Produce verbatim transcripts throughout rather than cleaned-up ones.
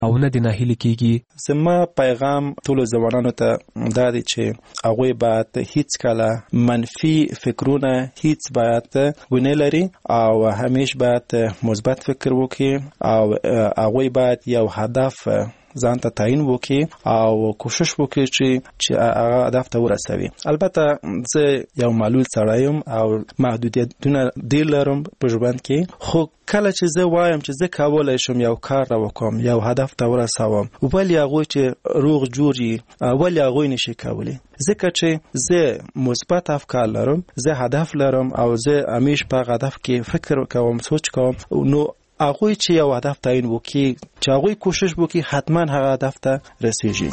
او نه د ناهیلي کیږي. زما پیغام ټولو ځوانانو ته دا دی چې هغوی باید هیڅ کله منفي فکرونه هیڅ باید ونه لري او همیش باید مثبت فکر وکړي او هغوی باید یو هدف ځان ته تعیین وکړي او کوشش وکړي چې چې هغه هدف ته ورسوي. البته زه یو معلول سړی یم او محدودیتونه ډېر لرم په ژوند کې، خو کله چې زه وایم چې زه کولی شم یو کار وکړم، یو هدف ته ورسوم، ولې هغوی چې روغ جوړ وي ولې هغوی نشي کولی؟ ځکه چې زه مثبت افکار لرم، زه هدف لرم او زه همیش په هغه هدف کې فکر کوم، سوچ کوم، نو هغوی چې یو هدف تعیین وکړي، چې هغوی کوشش وکړي، حتما هغه هدف ته رسیږي.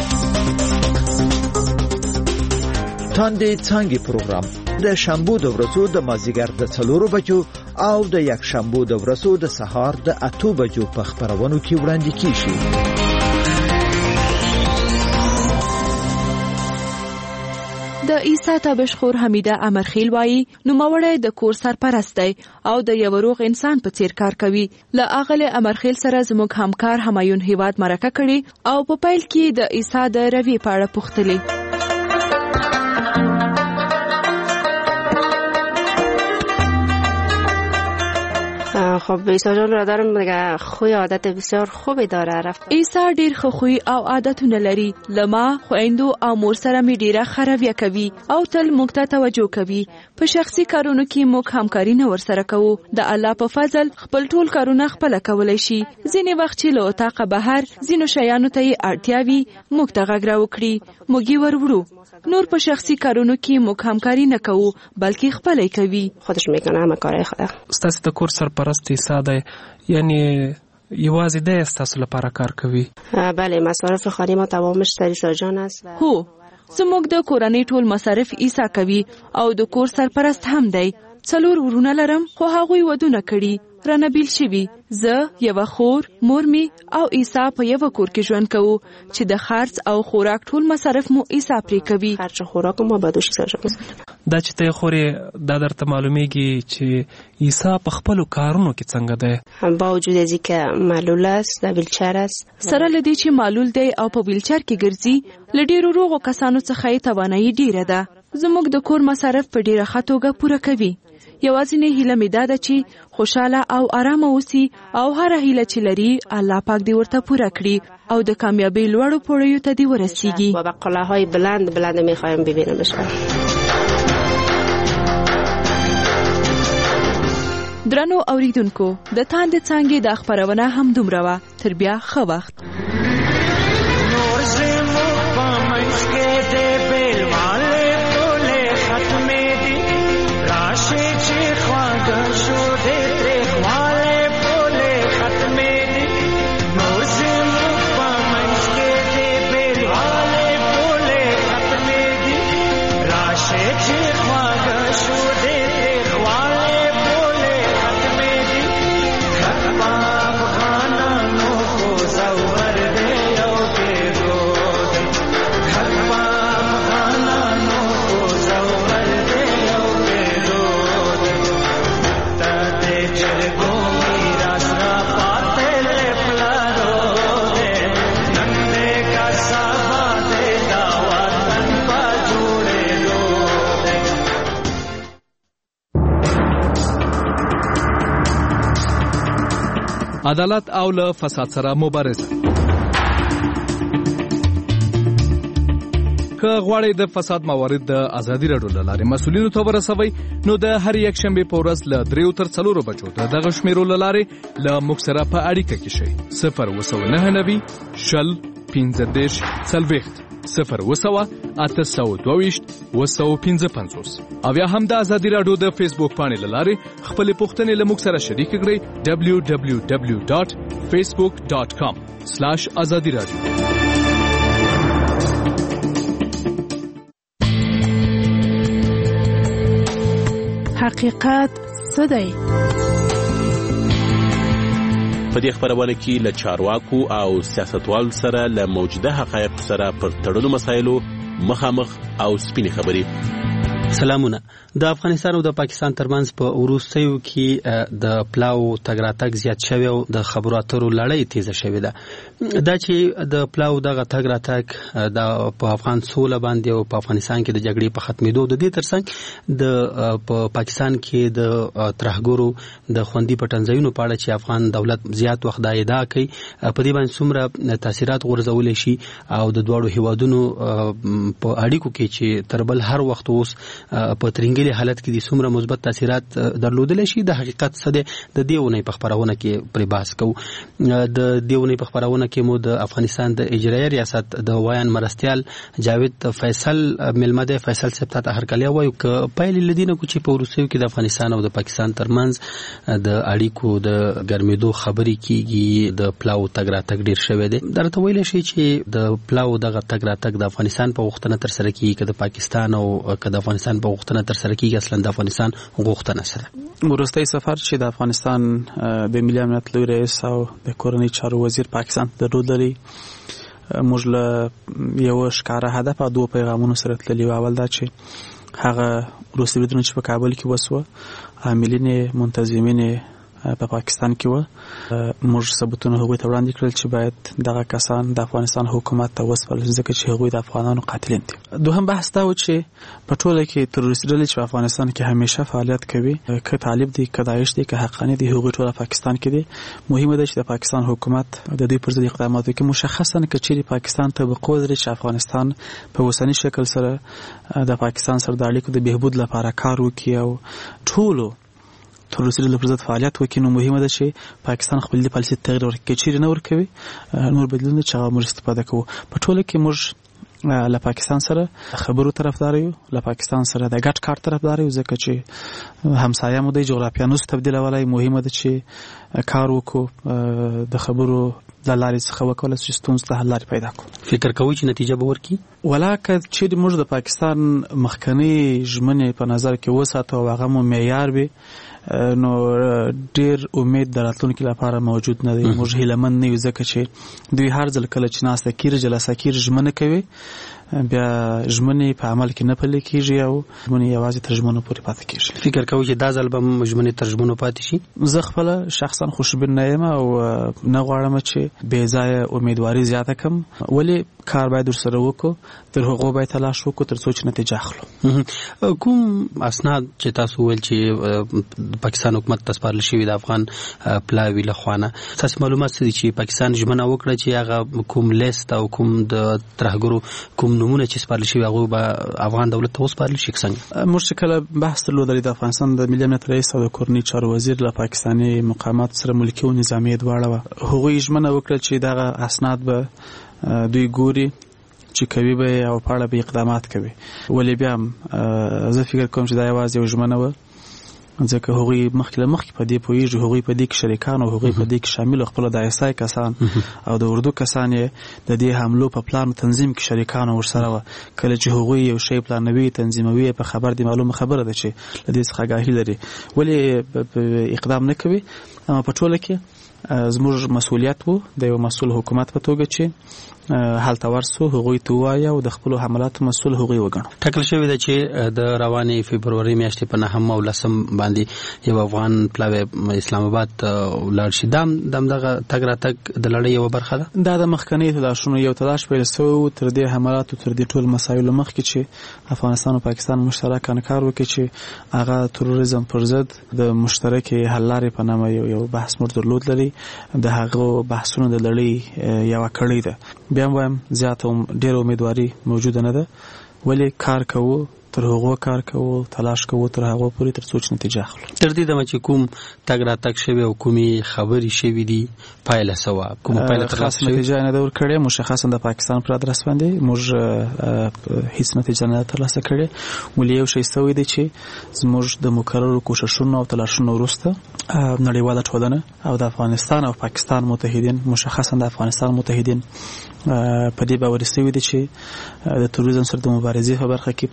تاندې څانګې پروګرام د شنبو د ورځو د مازدیګر د څلورو بجو او د یک شنبو د ورځو د سهار د اتو بجو په خپرونو کې وړاندې کیږي. د عیسی تابشخور حمیده امرخیل وایي نوموړی د کور سرپرست دی او د یو روغ انسان په څیر کار کوي. له اغلې امرخیل سره زموږ همکار همایون هیواد مرکه کړي او په پیل کې د عیسی د روي په اړه پوښتلې. خب عیسی جان را دارم دیگه خوی عادت بسیار خوبی داره. رفت عیسی ډیر خو خوی او عادتونه لري. لما خويندو او مور سره می ډیره خرویه کوي او تل موږ ته توجه کوي. په شخصي کارونو کې موږ همکاري نه ورسره کوو. د الله په فضل خپل ټول کارونه خپل کولای شي. ځینې وخت چې له اتاقه بهر ځینو شیانو ته اړتیا وي موږ ته غږ راوکړي، موږ یې ورورو. نور په شخصي کارونو کې موږ همکاري نه کوو بلکې خپل کوي. خودش میکنه همه کارهای خود. ستاسو د کور سرپرست عیسی دی، یعنی یوازې د ستاسو لپاره کار کوي؟ بله، مصارف خانه ما تمامش سر عیسی جان است. هو، زموږ د کورنۍ ټول مصارف عیسی کوي او د کور سرپرست هم دی. څلور ورونه لرم خو هغوی ودونه کړي، رانه بیل شوي. زه یو خور، مور می او عیسی په یو کور کې ژوند کوو چې د خرڅ او خوراک ټول مصارف مو عیسی پرې کوي. خرڅ خوراک مو به دوش سره دا چې ته خورې دا درته معلومیږي چې عیسی په خپل کارونو کې څنګه دی؟ با وجود از اینکه معلول است، د ویلچر است. سره لدی چې معلول دی او په ویلچر کې ګرځي، لډیرو روغو کسانو څخه یې توانایي ډیره ده. زموږ د کور مصارف په ډیره ښه توګه پوره کوي. یوازینی هیله مې دا ده چې خوشاله او آرامه اوسي او هر هیله چې لري الله پاک دې ورته پوره کړي او د کامیابی لوړو پوړیو ته دې ورسیږي. و به قله‌های بلند بلند می‌خوایم ببینمش. درنو اوریدونکو، د تاندې څانګې د خبرونه هم دومره وه. تر بیا ښه وخت. عدالت او له فساد سره مبارزه. که غواړئ د فساد موارد د ازادي راډیو له لارې مسؤلینو ته ورسوئ نو د هر یک شنبې په ورځ له دریو تر څلورو بجو د دغه شمیرو له لارې له موږ سره په اړیکه کې شئ. صفر اوه سوه نهه نوي شل پنځه دېرش څلوېښت صفر اوه سوه اته سوه دوه ویشت اوه سوه پنځه پنځوس او یا هم د ازادي راډیو د فیسبوک پاڼې له لارې خپلې پوښتنې له موږ سره شریکې کړئ. ډبلیو ډبلیو ډبلیو ډاټ فیسبوک ډاټ کام سلاش ازادي راډیو. حقیقت څه دی؟ په دې خبرونه کې له چارواکو او سیاستوالو سره له موجوده حقایقو سره پر تړلو مسایلو مخامخ او سپینې خبرې. سلامونه. د افغانستان او د پاکستان ترمنځ په وروستیو کې د پلاو تګ راتګ زیات شوی او د خبرو اترو لړۍ تیزه شوې ده. دا چې د پلاو دغه تګ راتګ د په افغان سوله باندې او په افغانستان کې د جګړې په ختمېدو د دې ترڅنګ د په پاکستان کې د ترهګرو د خوندي پټنځایونو په اړه چې افغان دولت زیات وخت دا ادعا کوي په دې باندې څومره تاثیرات غورځولی شي او د دواړو هیوادونو په اړیکو کې چې تر بل هر وخت اوس په ترنګلي حالت کې د څومره مثبت تاثیرات درلودل شي د حقیقت څه ده د دې ونې په خبرونه کې پرې بحث کوو. د دې ونې په خبرونه کې مو د افغانستان د اجرایي ریاست د وایان مرستيال جاوید فیصل ملمده فیصل سپتا ته هرکلی وایو ک پایلې لدینه کو چې په روسیو کې د افغانستان او د پاکستان ترمنځ د اړیکو د ګرمېدو خبرې کیږي د پلاو تګ راتګ ډیر شوی دی. درته ویل شي چې د پلاو دغه تګ راتګ د افغانستان په وختونه تر سره کیږي که د پاکستان او که د افغانستان په وختونه تر سره کیږي اصلا د افغانستان غوښتنه سره. وروستی سفر چې د افغانستان د ملي امنیت لوی رئیس او د کورنۍ چارو وزیر پاکستان ته درلود لري موږ له یو ښکاره هدف او دوه پیغامونو سره تللي و. اول دا چې هغه وروستي بریدونه چې په کابل کې وسوه عاملین منتظمین په پاکستان کې و موږ ثبوتونه هغوی ته وړاندې کړل چې باید دغه کسان د افغانستان حکومت ته وسپارل شي ځکه چې هغوی د افغانانو قاتلین دي. دوهم بحث دا و چې په ټوله کې تروریستي ډلې چې په افغانستان کې همیشه فعالیت کوي که طالب دي که داعش دي که حقانی دي هغوی ټوله پاکستان کې دي. مهمه ده چې د پاکستان حکومت د دوی پر ضد اقدامات وکړي مشخصا که چیرې پاکستان ته بقوه لري چې افغانستان په اوسني شکل سره د پاکستان سره د اړیکو د بهبود لپاره کار وکړي او ټولو تروریستي ډلو پر ضد فعالیت وکړي نو مهمه ده چې پاکستان خپل د پالیسي تغیر ورکړي. چیرې نه ورکوي نور بدلون چې هغه موږ استفاده کوو. په ټوله کې موږ له پاکستان سره خبرو طرفدار یو له پاکستان سره د ګډ کار طرفدار یو ځکه چې همسایه مو د جغرافیه نوس تبدیلولای مهمه ده چې کار وکړو د خبرو د لارې څخه وکول چې ستونزې ته حل لارې پیدا کړو. فکر کوئ چې نتیجه به ورکړي؟ ولا که چیرې موږ د پاکستان مخکنی ژمنې په نظر کې وساتو او هغه مو معیار وي نو ډیر امید د راتلونکي لپاره موجود نه دی. موږ هیلهمند نه یو ځکه چې دوی هر ځل کله چې ناسته کیږي جلسه کیږي ژمنه کوي بیا ژمنې په عمل کې نه پلي کیږي او ژمنې یوازې تر ژمنو پورې پاتې کیږي. فکر کوئ چې دا ځل به ژمنې تر ژمنو پاتې شي؟ زه خپله شخصا خوشبین نه یم او نه غواړم چې بې ځایه امیدواري زیاته کړم ولې کار باید ورسره وکړو تر هغو باید تلاش وکړو تر څو چې نتیجه اخلو. کوم اسناد چې تاسو ویل چې پاکستان حکومت ته سپارل شوي د افغان پلاوي له خوا نه تاسو معلومات څه دي چې پاکستان ژمنه وکړه چې هغه کوم لیست او کوم د ترهګرو کوم نمونه چې سپارل شوي هغوی به افغان دولت ته وسپارل شي؟ څنګه موږ چې کله بحث درلودلی د افغانستان د ملي امنیت رئیس او د کورنۍ چارو وزیر له پاکستاني مقاماتو سره ملکي او نظامي دواړه وه هغوی ژمنه وکړه چې دغه اسناد به دوی ګوري چې کوي به او په اړه به اقدامات کوي. ولې بیا هم زه فکر کوم چې دا یوازې یو ژمنه وه ځکه هغوی مخکې له مخکې په دې پوهېږي هغوی په دې کې شریکان او هغوی په دې کې شامل خپله د ایس آی کسان او د اردو کسان یې د دې حملو په پلان تنظیم کې شریکان ورسره وه. کله چې هغوی یو شی پلانوي تنظیموي په خبر دي معلومه خبره ده چې له دې څخه آګاهي لري ولې اقدام نه کوي. اما په ټوله کې زموږ مسؤلیت وو د یو مسؤل حکومت په توګه چې هلته ورسو هغوی ته ووایه او د خپلو حملاتو مسؤل هغوی وګڼو. ټاکل شوې ده چې د روانې فبروري میاشتې په نهم او لسم باندې یو افغان پلاوی اسلام آباد ولاړ شي. دا همدغه تګ راتګ د لړۍ یوه برخه ده؟ دا د مخکنیو تلاشونو یو تلاش پیل سوی و تر دې حملاتو تر دې ټول مسایلو مخکې چې افغانستان او پاکستان مشترکانه کار وکړي چې هغه تروریزم پر ضد د مشترکې حل لارې په نامه یو یو بحث موږ درلود لري. د هغو بحثونو د لړۍ یوه کړۍ ده. بیا هم وایم زیاته ډېره امیدواري موجوده نه ده ولې کار کوو تر هغو کار کوو تلاش کوو تر هغو پورې تر څو چې نتیجه اخلو. تر دې دمه چې کوم تګ راتګ شوی او کومې خبرې شوي دي پایله څه وه؟ کومه پایله ترلاسه شوې؟ نتیجه یې نه ده ورکړې مشخصا د پاکستان پر ادرس باندې موږ هیڅ نتیجه نه ده ترلاسه کړې ولې یو شی سوی دی چې زموږ د مکررو کوښښونو او تلاشونو وروسته نړیواله ټولنه او د افغانستان او پاکستان متحدین مشخصا د افغانستان متحدین په دې باوري سوي دي چې د تروریزم سره د مبارزې په برخه کې پاکستان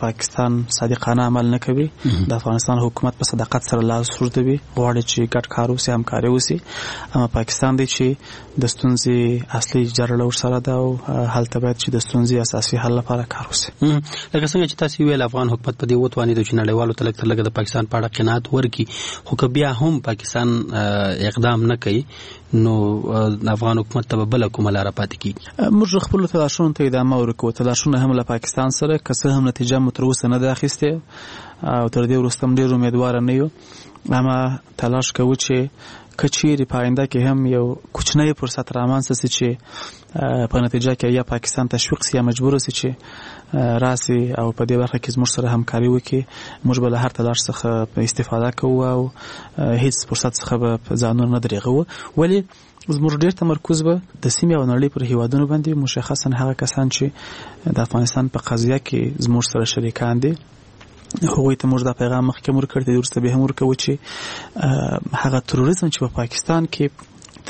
افغانستان صادقانه عمل نه کوي د افغانستان حکومت په صداقت سره لاس ورځوي غواړي چې ګډ کار وشي همکاري وشي اما پاکستان دی چې د ستونزې اصلي جرړه ورسره ده او هلته باید چې د ستونزې اساسي حل لپاره کار وشي. لکه څنګه چې تاسو ویل افغان حکومت په دې وتوانید چې نړیوالو ته لکه لکه د پاکستان په اړه قناعت ورکړي خو که بیا هم پاکستان اقدام نه کوي نو افغان حکومت ته بل کومه لار پاتې کیږي. موږ خپل تلاشونو ته ادامه ورکوو. تلاشونه هم له پاکستان سره که څه هم نتیجه مو تر اوسه نه ده اخیستې او تر دې وروسته هم ډېر امیدواره نه یو اما تلاش کوو چې که چیرې په آینده کې هم یو کوچنی فرصت رامنځته سي چې په نتیجه کې یا پاکستان تشویق سي یا مجبور سي چې راسي او په دې برخه کې زموږ سره همکاري وکړي موږ به له هر تلاش څخه استفاده کوو او هیڅ فرصت څخه به ځانونه نه دریغو. ولې زموږ ډېر تمرکز به د سیمې او نړۍ پر هیوادونو باندې مشخصا هغه کسان چې د افغانستان په قضیه کې زموږ سره شریکان دي هغوی ته موږ دا پیغام مخکې ورکړی دی وروسته به هم ورکوو چې هغه تروریزم چې په پاکستان کې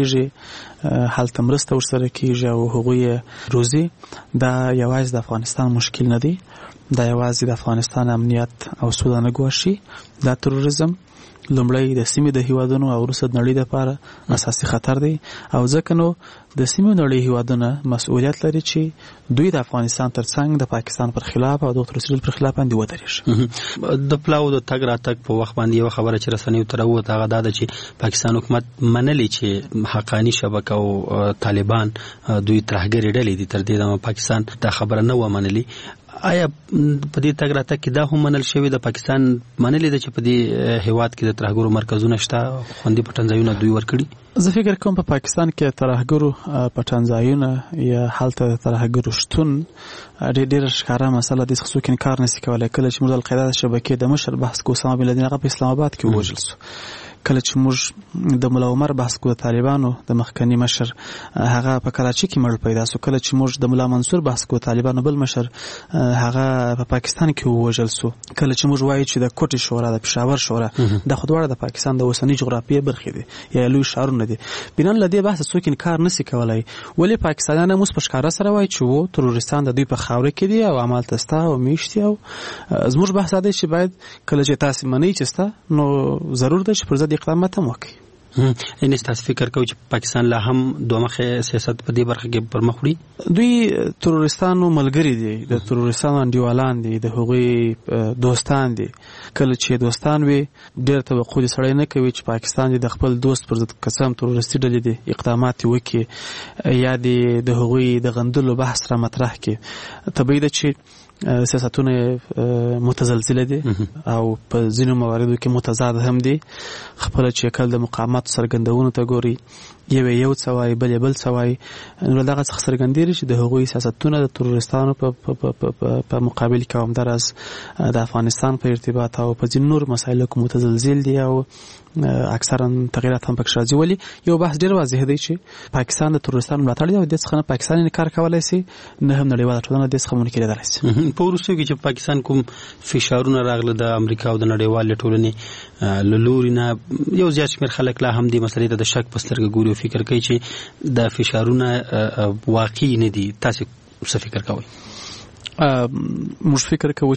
تمویلیږي هلته مرسته ورسره کیږي او هغوی روزي دا یوازې د افغانستان مشکل نه دی دا یوازې د افغانستان امنیت او سوله نه ګواښي. دا تروریزم لومړی د سیمې د هیوادونو او وروسته د نړۍ لپاره اساسي خطر دی او ځکه نو د سیمې نړۍ هیوادونه مسؤلیت لري چې دوی د افغانستان ترڅنګ د پاکستان پر خلاف او د تروریزم پر خلاف باندې ودرېږي. د پلاو د تګ راتګ په وخت باندې یو خبره چې رسنیو ته راووته هغه دا ده چې پاکستان حکومت منلي چې حقاني شبکه او طالبان دوی ترهګرې ډلې دي تر دې دمه پاکستان دا خبره نه و منلي. آیا په دې تګ راتګ کې دا هم منل شوی د پاکستان منلي ده چې په دې هیواد کې د ترهګرو مرکزونه شته خوندي پټنځایونه دوی ورکړي؟ زه فکر کوم په پاکستان کې ترهګرو پټنځایونه یا هلته ترهګرو شتون ډېره ښکاره مسله ده چې څوک انکار نشي کولی. کله چې موږ د القاعده د شبکې د مشر بحث کوو اسامه بن لادن هغه په اسلام آباد کې ووژل شو. کله چې موږ د ملا عمر بحث کوو د طالبانو د مخکنی مشر هغه په کراچي کې مړ پیدا شو. کله چې موږ د ملا منصور بحث کوو طالبانو بل مشر هغه په پاکستان کې ووژل شو. کله چې موږ وایو چې د کوټې شورا د پېښور شورا د خودواړه د پاکستان د اوسنۍ جغرافیې برخې دي یا لوی ښارونه دي بنا له دې بحث څوک انکار نشي کولی. ولې پاکستانیان هم اوس په ښکاره سره وایي چې و تروریستان د دوی په خاوره کې دي او همالته سته او میشتي او زموږ بحث دا دی چې باید کله چې تاسې منئ چې سته نو ضرور ده چې پر ضد اقدامات هم وکړي. یعنې تاسو فکر کوئ چې پاکستان لا هم دوه مخې سیاست په دې برخه کې پر مخ وړي؟ دوی تروریستانو ملګري دي د تروریستانو انډیوالان دي د هغوی دوستان دي. کله چې دوستان وي ډېر توقع دې سړی نه کوي چې پاکستان دې د خپل دوست پر ضد قسم تروریستي ډلې دي اقدامات وکړي یا دې د هغوی د غندلو بحث را مطرح کړي. طبیعي ده چې سیاستونه متزلزله دي او په ځینو مواردو کې متضاد هم دي. خپل چې کله د مقاماتو څرګندونو ته ګوري یو یو څه وایي بل بل څه وایي نو دغه څخه څرګندېږي چې د هغوی سیاستونه د تروریستانو په مقابل کې همداراز د افغانستان په ارتباط او په ځینو نور مسایلو کې متزلزل دي او اکثرا تغیرات هم پکې راځي. ولې یو بحث ډېر واضح دی چې پاکستان د تروریستانو ملاتړ دی او دې څخه نه پاکستان انکار کولی شي نه هم نړیواله ټولنه دې څخه منکر کېدلی شي. په وروستیو کې چې پاکستان کوم فشارونه راغله د امریکا او د نړیوالې ټولنې له لوري نه یو زیات شمېر خلک لا هم دې مسلې ته د شک په سترګه ګوري او فکر کوي چې دا فشارونه واقعي نه دي. تاسو څه فکر کوئ؟ موږ فکر کوو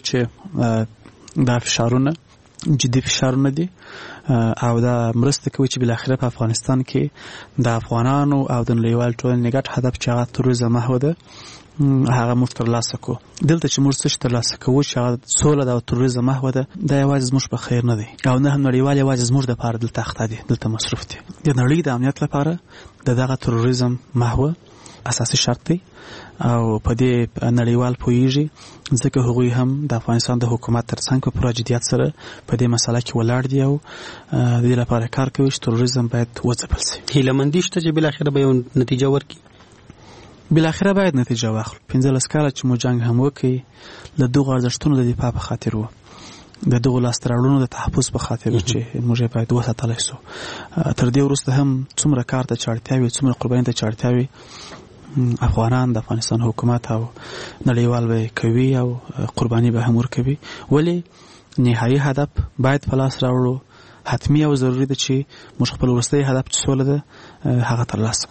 چې دا فشارونه جدي فشارونه دي او دا مرسته کوي چې بالاخره په افغانستان کې د افغانانو او د نړیوال ټولنې ګډ هدف چې هغه تروریزم محو ده هغه موږ ترلاسه کوو. دلته چې موږ څه ترلاسه کوو چې هغه سوله ده او تروریزم محو ده دا یوازې زموږ په خیر نه دی او نه هم نړیوال یوازې زموږ دپاره دلته اخته دي دلته مصروف دي. د نړۍ د امنیت لپاره د دغه تروریزم محو اساسي شرط دی او په دې نړیوال پوهیږي ځکه هغوی هم د افغانستان د حکومت ترڅنګ په پوره جدیت سره په دې مسله کې ولاړ دي او د دې لپاره کار کوي چې تروریزم باید وځپل شي. هیلهمندي شته چې بالاخره به یو نتیجه ورکړي؟ بالاخره باید نتیجه واخلو. پنځلس کاله چې مو جنګ هم وکړي له دغو ارزښتونو د دفاع په خاطر و د دغو لاسته راوړنو د تحفظ په خاطر چې موږ یې باید وساتلی شو. تر دې وروسته هم څومره کار ته چې اړتیا وي څومره قربانۍ ته چې اړتیا وي افغانان د افغانستان حکومت او نړیوال به کوي او قرباني به هم ورکوي. ولې نهایي هدف باید په لاس راوړو حتمی او ضروری ده چې موږ خپل وروستی هدف چې سوله ده هغه ترلاسه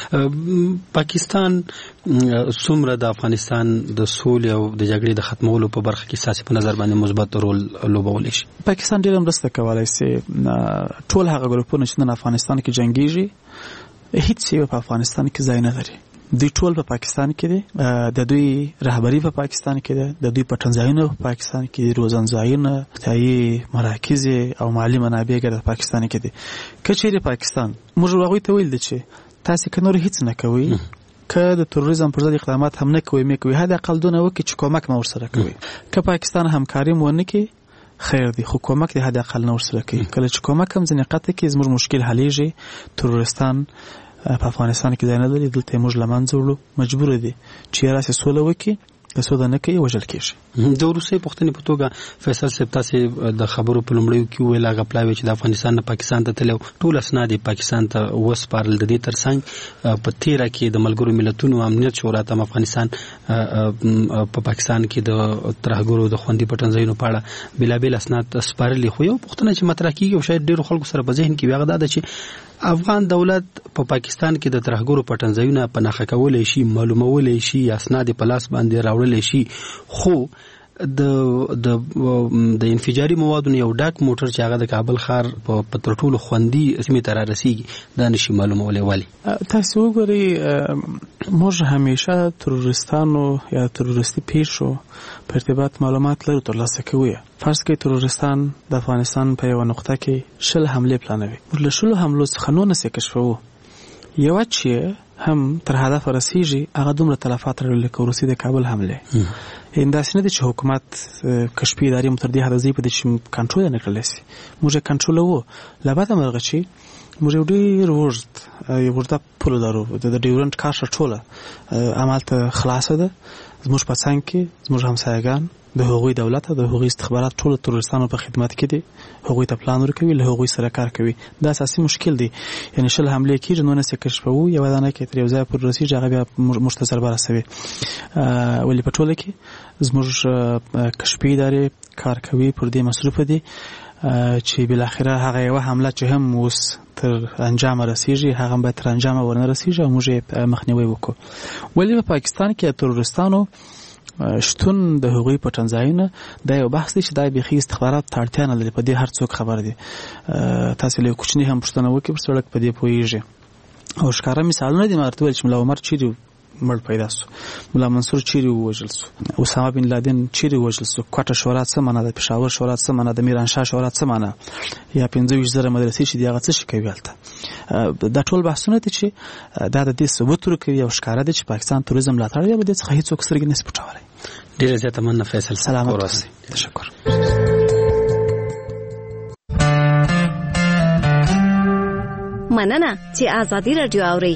پاکستان څومره د افغانستان د سولې او د جګړې د ختمولو په برخه کې ستاسو په نظر باندې مثبت رول لوبولی شي؟ پاکستان ډېره مرسته کولی شي. ټول هغه ګروپونه چې نن افغانستان کې جنګیږي هیڅ یو په افغانستان کې ځای نه لري. دوی ټول په پاکستان کې دي، د دوی رهبری په پاکستان کې ده، د دوی پټنځایونه په پاکستان کې دي، روزنځایونه، ځایي مراکز او مالی منابع ګر په پاکستان کې دي. که چیرې پاکستان موږ هغوی ته ویل دي چې تاسو که نور هیڅ نه کوئ، که د تروریزم پر ضد اقدامات هم نه کوئ مې کوئ، حداقل دونه وکړئ چې کومک مو ورسره کوئ. که پاکستان همکاري مو ونه کړي خیر دی، خو کومک دی حداقل نه ورسره کوي. کله چې کومک هم ځینې قطع کې زموږ مشکل حلیږي، ترورستان په افغانستان کې ځای نه لري، دلته موږ له منځه وړو مجبور دي چې راسي سوله وکړي، که سوله نه کوي وژل کېږي. د وروستۍ پوښتنې په توګه فیصل صاحب تاسې د خبرو په لومړیو کې وویل هغه پلاوی چې د افغانستان نه پاکستان ته تللی ټول اسناد یې پاکستان ته وسپارل. د دې ترڅنګ په تېره کې د ملګرو ملتونو امنیت شورا ته افغانستان په پاکستان کې د ترهګرو د خوندي پټنځایونو په اړه بېلابېل اسناد سپارلي. خو یو پوښتنه چې مطرح کېږي او شاید ډېرو خلکو سره په ذهن کې وي هغه دا ده چې افغان دولت په پاکستان کې د ترهګرو پټنځایونه په نښه کولی شي، معلومولی شي، اسناد په لاس باندې راوړلی شي، خو د د د انفجاري موادو یو ډاک موټر چې هغه د کابل ښار په تر ټولو خوندي سیمې ته رارسېږي دا نشي معلومولی. ولې؟ تاسو وګورئ موږ همیشه ترورستانو یا ترورستي پیښو په ارتباط معلومات لرو، ترلاسه کوو. فرض کړئ ترورستان د افغانستان په یوه نقطه کې شل حملې پلانوي، موږ له شلو حملو څخه نولس یې کشفوو. یوه چې هم تر هدف رسیږي هغه دومره تلفات لري لکه وروستۍ د کابل حملې. همداسې نه دی چې حکومت کشفي ادارې مو تر دې حده ځي په دې چې کنټرول یې نه کړلی شي. موږ یې کنټرولوو. له بده مرغه چې موږ یو ډېر اوږد یو اوږده پوله لرو، د ډیورنډ کرښه ټوله همالته خلاصه ده. زموږ په څنګ کې زموږ همسایګان د هغوی دولت او د هغوی استخبارات ټول ترورستانو په خدمت کې دي، هغوی ته پلان ورکوي، له هغوی سره کار کوي. دا اساسي مشکل دی. یعنی شل حملې کېږي نولس یې کشفوو، یوه دانه کې تر یو ځایه پورې رسېږي هغه بیا موږ ته ضربه رسوي. ولې په ټوله کې زموږ کشفي ادارې کار کوي، پر دې مصروفه دي چې بالاخره هغه یوه حمله چې هم اوس تر انجامه رسېږي هغه باید تر انجامه ورنه رسېږي او موږ یې مخنیوی وکړو. ولې په پاکستان کې ترورستانو شتون د هغوی پټنځایونه دا یو بحث دی چې دا بیخي استخبارات ته اړتیا نه لري، په دې هر څوک خبر دي. تاسې له یو کوچني هم پوښتنه وکړئ پر سړک په دې پوهېږي. او ښکاره مثالونه دي. ما ورته ویل چې ملا عمر چیرې مړ پیدا سو، ملا منصور چیرې ووژل سو، اسامه بن لادن چیرې ووژل سو، کوټه شورا څه معنا ده، پېښور شورا څه معنا ده، میرانشاه شورا څه معنا، یا پنځه ویشت زره مدرسې چې دي هغه څه شي کوي هلته. دا ټول بحثونه دي چې دا د دې ثبوت ورکوي او ښکاره دي چې پاکستان تروریزم ملاتړ دی، له دې څخه هېڅوک سترګې نشي پټولی. ډېره زیاته مننه فیصل. سلامت اوسئ. تشکر. مننه چې آزادي راډیو اورئ.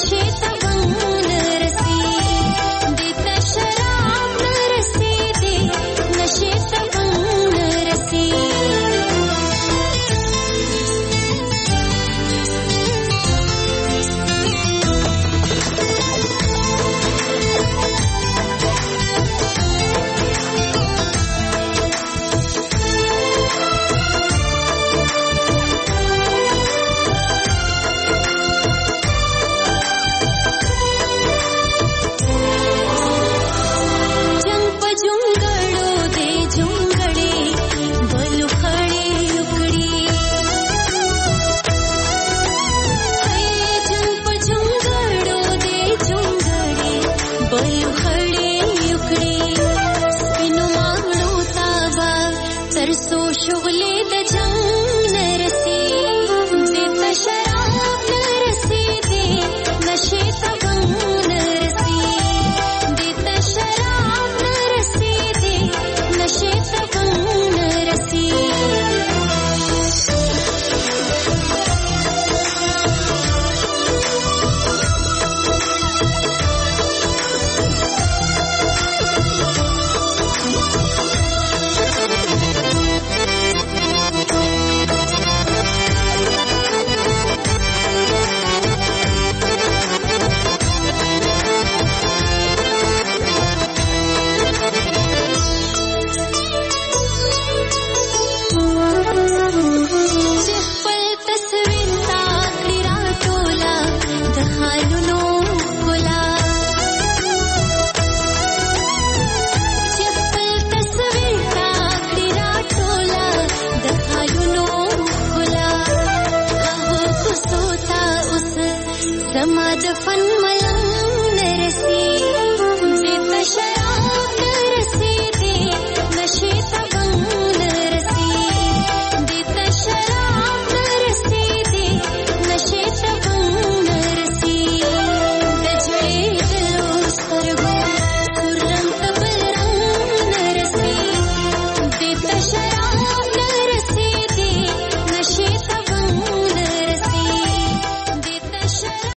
زما د فن ملنګ نرسي زه تشر